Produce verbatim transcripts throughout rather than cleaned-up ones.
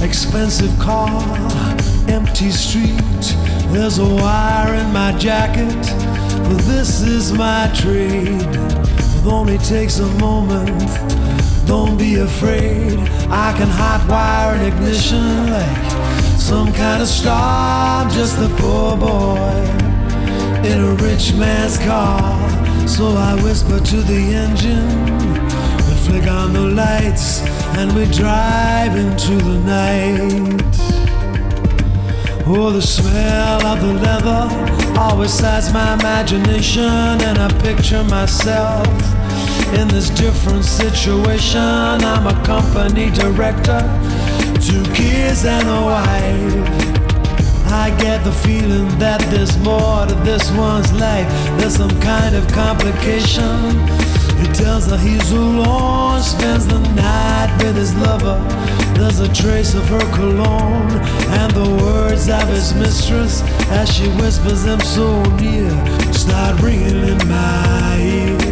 expensive car, empty street. There's a wire in my jacket, but this is my trade. It only takes a moment, don't be afraid. I can hotwire an ignition like some kind of star. I'm just a poor boy in a rich man's car. So I whisper to the engine, we flick on the lights, and we drive into the night. Oh, the smell of the leather always excites my imagination, and I picture myself in this different situation. I'm a company director, two kids and a wife. I get the feeling that there's more to this one's life. There's some kind of complication. He tells her he's alone, spends the night with his lover. There's a trace of her cologne and the words of his mistress as she whispers them so near, start ringing in my ear.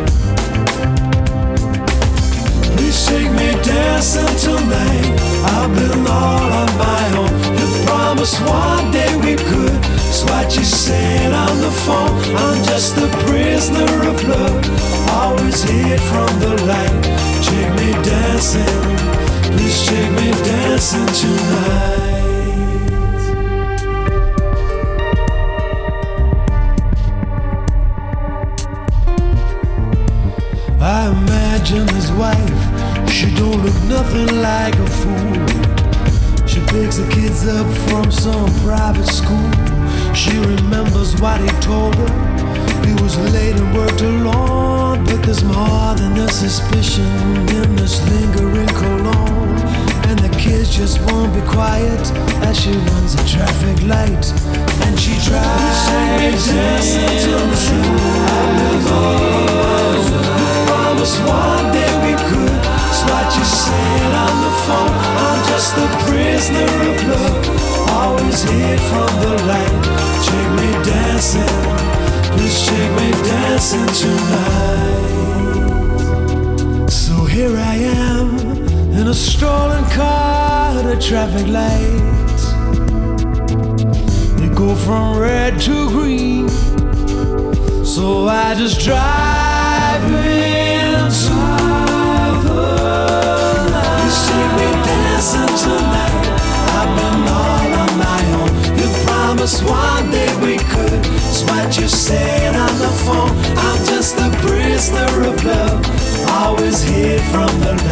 Please take me dancing tonight. I've been all on my own. You promised one day we could. It's what you said on the phone. I'm just a prisoner of love, always hid from the light. Take me dancing, please take me dancing tonight. I imagine his wife, she don't look nothing like a fool. She picks the kids up from some private school. She remembers what he told her. He was late and worked alone, but there's more than a suspicion in this lingering cologne. And the kids just won't be quiet as she runs a traffic light, and she tries to dance until the promise one day we could. It's what you said on the phone. I'm just a prisoner of love, always hid from the light. Take me dancing, please take me dancing tonight. So here I am in a stolen car at a traffic light. They go from red to green, so I just drive into the night. Please take me dancing tonight. I've been all on my own. You promised one day we could. It's what you said on the phone. I'm just a prisoner of love, always hid from the